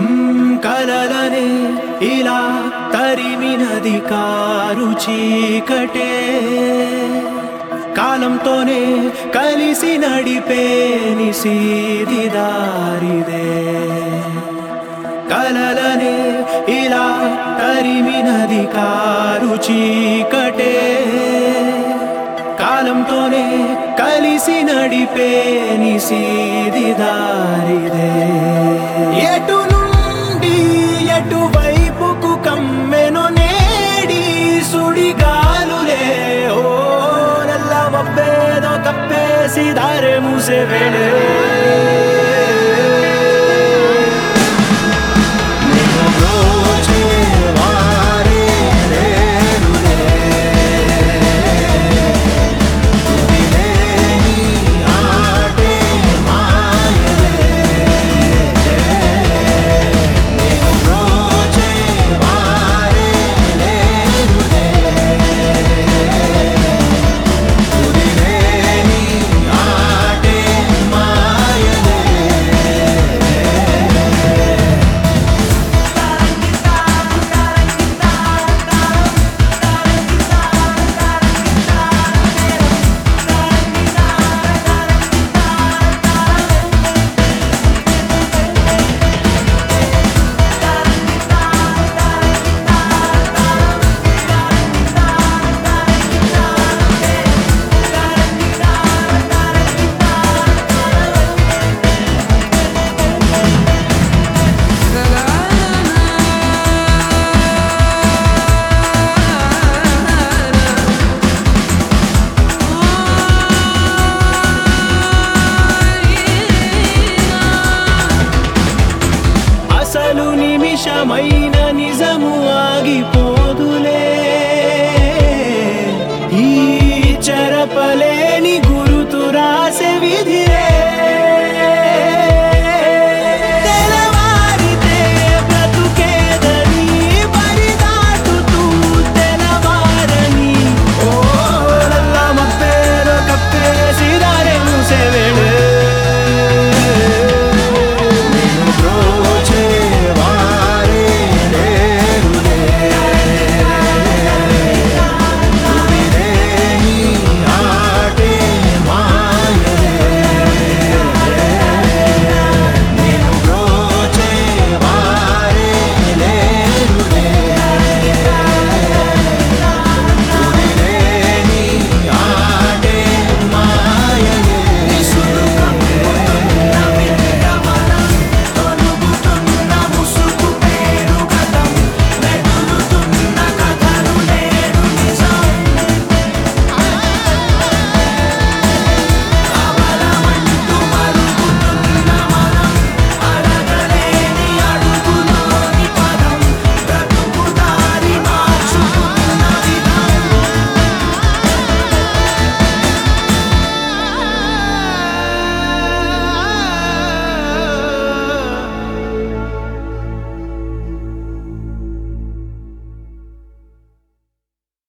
కలలనే ఇలా తరిమినది కారు చీకటే కాలంతోనే కలిసి నడిపే నిశీది దారిదే కలలనే ఇలా తరిమినది కారు చీకటే కాలంతోనే కలిసి నడిపే నిశీది దారిదే ఎటు నుండి ఎటువైపుకు కమ్మెను నేడి సుడిగాలులే ఓ నల్ల మబ్బేదో కప్పేసి దారి మూసే వేళే నిమిషమైన నిజము ఆగిపోదులే ఈ చెరపలేని గురుతు రాసే విధి